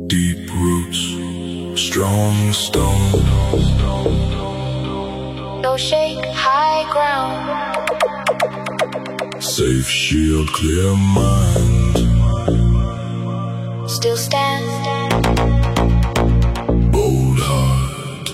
Deep roots, strong stone. No shake, high ground. Safe shield, clear mind. Still stand. Bold heart.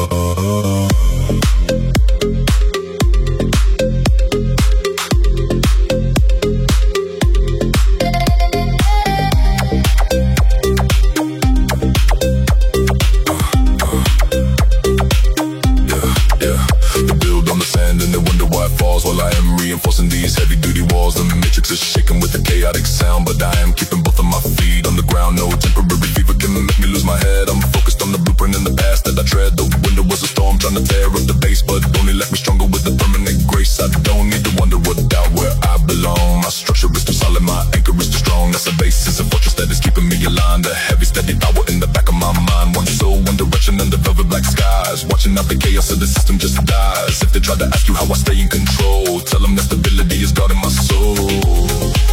While I am reinforcing these heavy-duty walls, the matrix is shaking with a chaotic sound, but I am keeping both of my feet on the ground. No temporary fever can make me lose my head. I'm focused on the blueprint in the past that I tread. The window was a storm trying to tear up the base, but only left me stronger with the permanent grace. I don't need to wonder what doubt where I belong. My structure is too solid, my anchor is too strong. That's a base, it's a fortress that is keeping me aligned. The heavy, steady power in the back of my mind. One soul, one direction under velvet black skies. Watching out the chaos of the system just dies. If they try to ask you how I stay in control, tell them that stability is guarding my soul.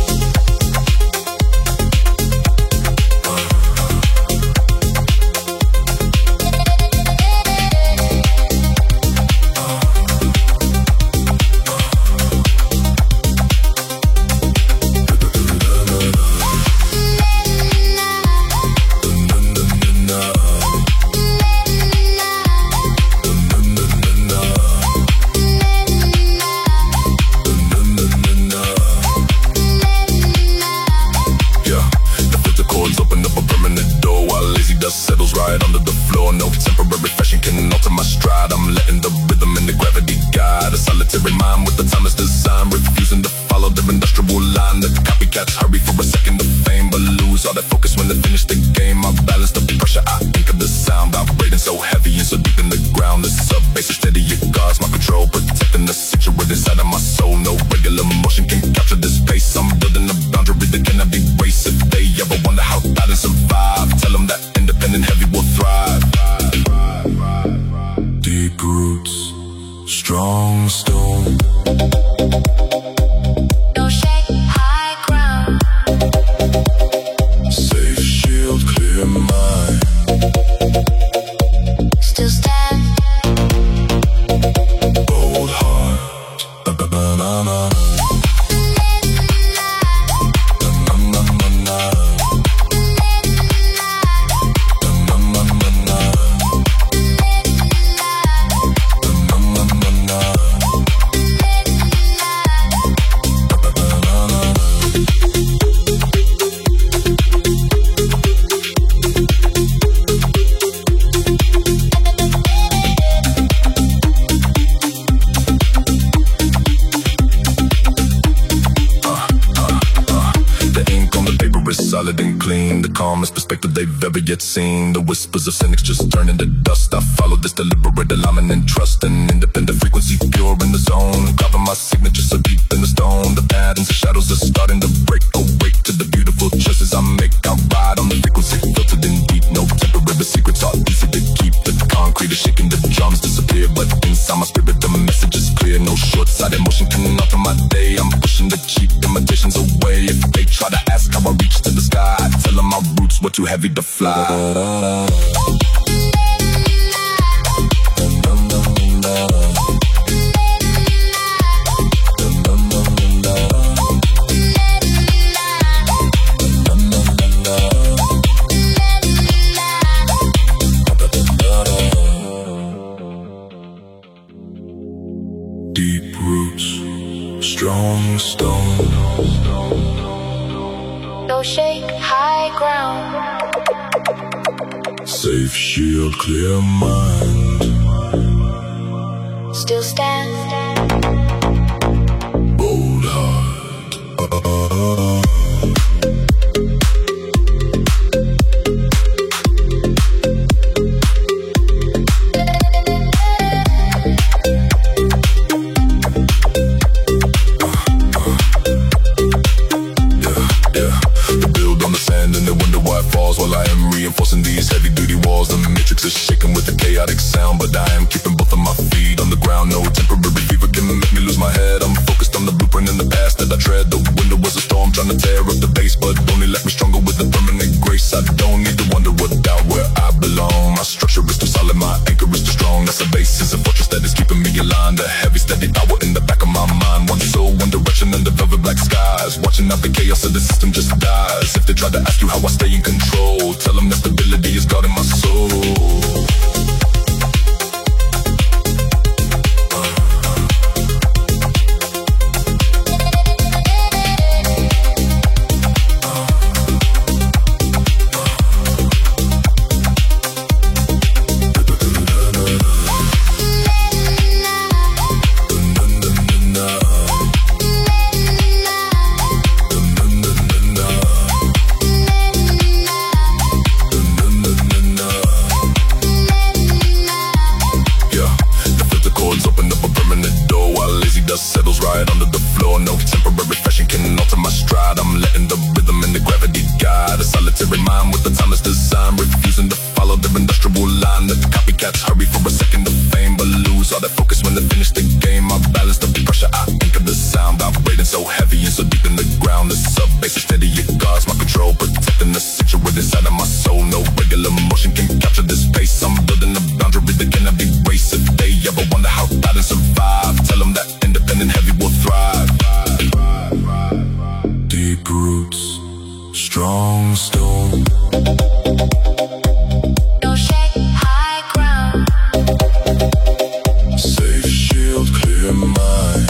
Settles right under the floor. No temporary fashion can alter my stride. I'm letting the rhythm and the gravity guide. A solitary mind with the timeless design, refusing to follow their industrial line. The copycats hurry for a second of fame, but lose all their focus when they finish the game. I balance the pressure, I anchor the sound, vibrating so heavy and so deep in the ground. The sub-bass is steady, it guards my control, protecting the situate inside of my soul. No regular motion can capture this pace. I'm building a boundary that cannot be erased. If they ever wonder how I didn't survive, tell them that independent heavy will thrive. Deep roots, strong stone. No shake, high ground. Safe shield, clear mind. Still stand. Bold heart. Ba-ba-ba-na-na. Solid and clean, the calmest perspective they've ever yet seen. The whispers of cynics just turn into dust. I follow this deliberate alignment and trust. An independent frequency pure in the zone, carving my signature so deep in the stone. The patterns and shadows are starting to break. Awake to the beautiful choices I make. I ride on the frequency filtered in deep. No temporary secrets are easy to keep. The concrete is shaking, the drums disappear, but inside my spirit the message is clear. No short-sighted motion can alter my day. I'm pushing the cheap imitations away. If they try to ask how I reach to the sky, I tell them my roots were too heavy to fly. Deep roots, strong stone. No shake, high ground. Safe shield, clear mind. Still stand. Bold heart. While I am reinforcing these heavy-duty walls, the matrix is shaking with a chaotic sound, but I am keeping both of my feet on the ground. No temporary fever can make me lose my head. I'm focused on the blueprint in the past that I tread. The window was a storm trying to tear up the base, but only left me stronger with a permanent grace. I don't need to wonder relentless. A base is a fortress that is keeping me aligned. A heavy, steady power in the back of my mind. One soul, one direction under velvet black skies. Watching out the chaos of the system just dies. If they try to ask you how I stay in control, tell them that stability is guarding my soul. Settles right under the floor. No temporary fashion can alter my stride. I'm letting the rhythm and the gravity guide. A solitary mind with a timeless design, refusing to follow their industrial line. The copycats hurry for a second of fame, but lose all that focus when they finish the game. I balance the pressure, I anchor the sound, vibrating so heavy and so deep in the ground. The sub-bass is steady, it guards my control, protecting the situated inside of my soul. No regular motion can capture this pace. I'm building a boundary that cannot be raced. If they ever wonder how I didn't survive, tell them that independent heavy will thrive. Deep roots, strong stone. No shake, high ground. Safe shield, clear mind.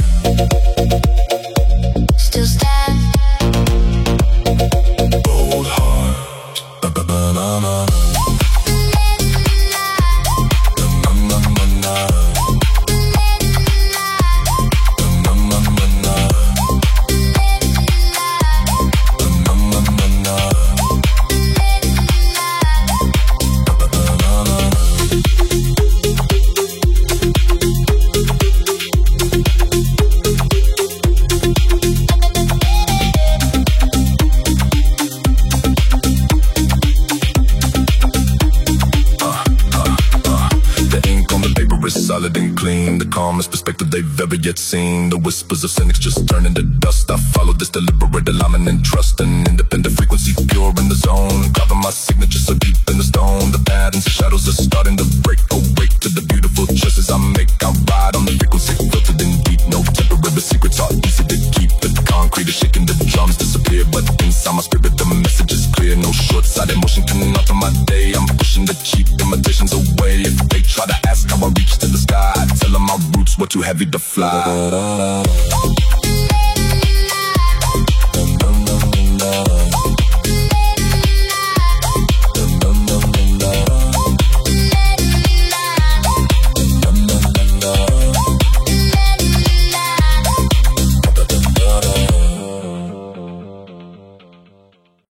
Still stand. Bold heart. Ba-ba-ba-na-na. Solid and clean, the calmest perspective they've ever yet seen. The whispers of cynics just turn into dust. I follow this deliberate alignment and trust. An independent frequency pure in the zone, carving my signature so deep in the stone. The patterns and shadows are starting to break. Awake to the beautiful choices I make. I ride on the frequency filtered in deep. No temporary secrets are easy to keep. The concrete is shaking, the drums disappear, but inside my spirit the message is clear. No short-sighted motion can alter my day. I'm pushing the cheap imitations away. If they try to ask how I reach to the sky, tell them my roots were too heavy to fly.